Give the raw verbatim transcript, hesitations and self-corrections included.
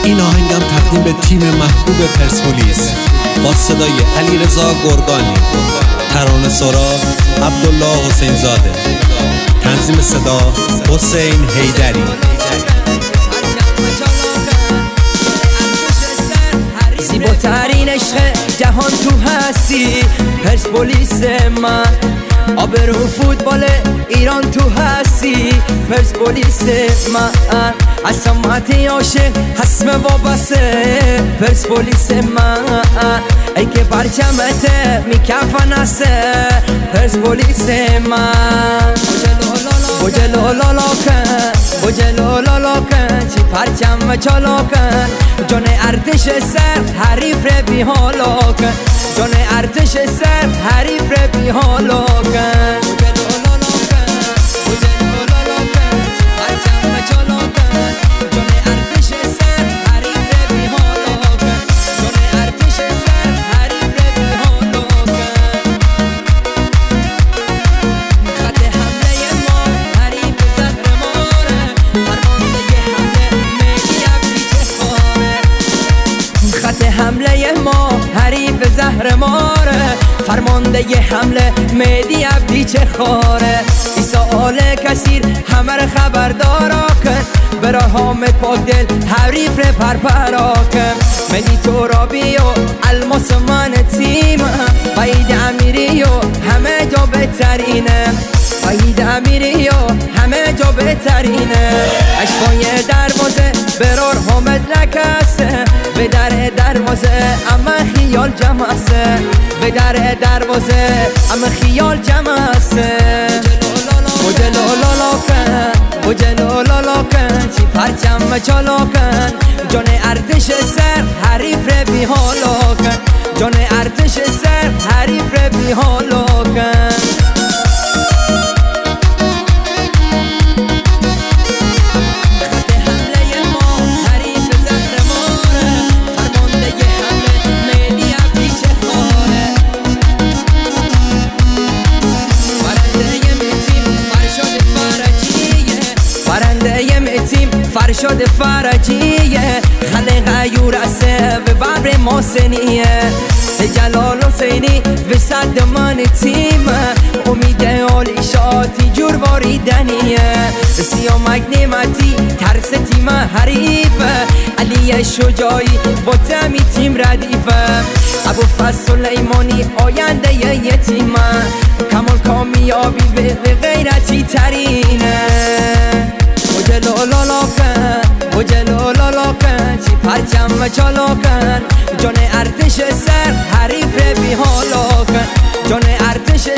این آهنگم تقدیم به تیم محبوب پرسپولیس با صدای علیرضا گرگانی، ترانه سرا عبدالله حسین زاده، تنظیم صدا حسین حیدری. زیباترین عشق جهان تو هستی، پرسپولیس من. آبرو فوتبال ایران تو هستی، پرسپولیس من. از سمت عاشق حسم وابسته، پرسپولیس من. ای که پرچمت میکفنسته، پرسپولیس من. بوجلو لالا کن، بوجلو لالا کن، چی پرچم چالا کن. جان ارتش سر حریف ر بی حالا کن، جان ارتش سر حریف ر بی حالا کن. بوجلو لالا کن، بوجلو لالا کن، چی پرچم چالا کن. جان ارتش سر حریف ر بی حالا کن، جان ارتش سر حریف ر بی حالا کن. خط حمله ما حریف زهر ماره، فرمانده حمله مهدی عبدی چخاره. خط حمله ما حریف زهر ماره، فرمانده حمله مهدی عبدی چخاره. ایسا آل کثیر همه را خبردارا کن، برا حامد پاک دل حریف ر پرپرا کن. مهدی ترابی و الماس من تیم، وحید امیری و همه جا بهترینه، وحید امیری و همه جا بهترینه. اشکای دروازه برار حامد نکسته، به در دروازه اما خیال جمع است، به در دروازه اما خیال جمع است. بوجلو لالا کن، بوجلو لالا کن، چی پرچم چالا کن. جان ارتش سر حریف ر بی حالا کن، جان ارتش سر حریف ر بی حالا کن. فرشاد فرجیه، خلق عیور اسه و ببر محسنیه. سه جلال حسینی و صد من تیم، امید عالی شاتی جور واریدنیه. سیامک نعمتی ترس تیم حریف، علی شجاعی با تمی تیم ردیفه. ابو فضل سلیمانی آینده یه تیم، کمال کامیابی و غیرتی ترینه. بوجلو لالا کن، بوجلو لالا کن، چی پرچم چالا کن. جان ارتش سر حریف ر بی حالا کن، جان ارتش